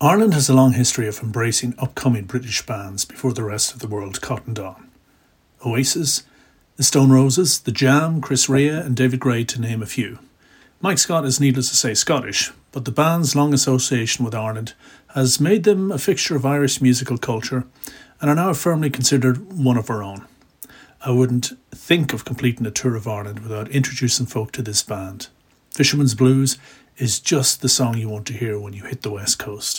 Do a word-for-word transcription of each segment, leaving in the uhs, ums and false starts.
Ireland has a long history of embracing upcoming British bands before the rest of the world cottoned on. Oasis, the Stone Roses, The Jam, Chris Rea and David Gray to name a few. Mike Scott is needless to say Scottish, but the band's long association with Ireland has made them a fixture of Irish musical culture and are now firmly considered one of our own. I wouldn't think of completing a tour of Ireland without introducing folk to this band. Fisherman's Blues is just the song you want to hear when you hit the West Coast.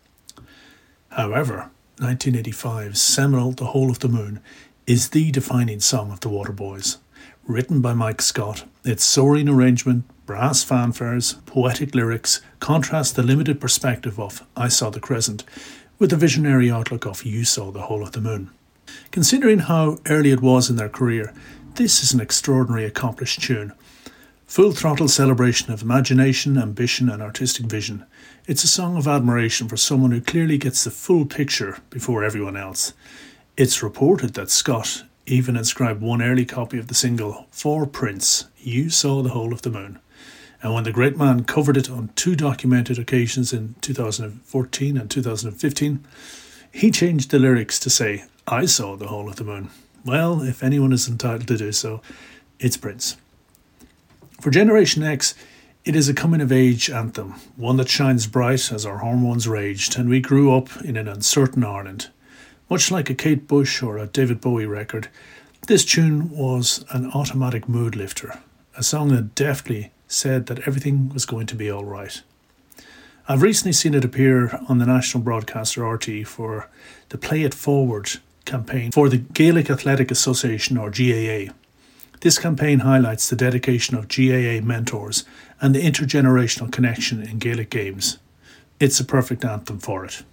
However, nineteen eighty-five's seminal The Whole of the Moon is the defining song of the Waterboys. Written by Mike Scott, its soaring arrangement, brass fanfares, poetic lyrics contrast the limited perspective of I Saw the Crescent with the visionary outlook of You Saw the Whole of the Moon. Considering how early it was in their career, this is an extraordinarily accomplished tune. Full throttle celebration of imagination, ambition and artistic vision. It's a song of admiration for someone who clearly gets the full picture before everyone else. It's reported that Scott even inscribed one early copy of the single for Prince, You Saw the Whole of the Moon. And when the great man covered it on two documented occasions in two thousand fourteen and two thousand fifteen, he changed the lyrics to say, I saw the whole of the moon. Well, if anyone is entitled to do so, it's Prince. For Generation X, it is a coming-of-age anthem, one that shines bright as our hormones raged and we grew up in an uncertain Ireland. Much like a Kate Bush or a David Bowie record, this tune was an automatic mood lifter, a song that deftly said that everything was going to be all right. I've recently seen it appear on the national broadcaster R T E for the Play It Forward campaign for the Gaelic Athletic Association or G A A. This campaign highlights the dedication of G A A mentors and the intergenerational connection in Gaelic games. It's a perfect anthem for it.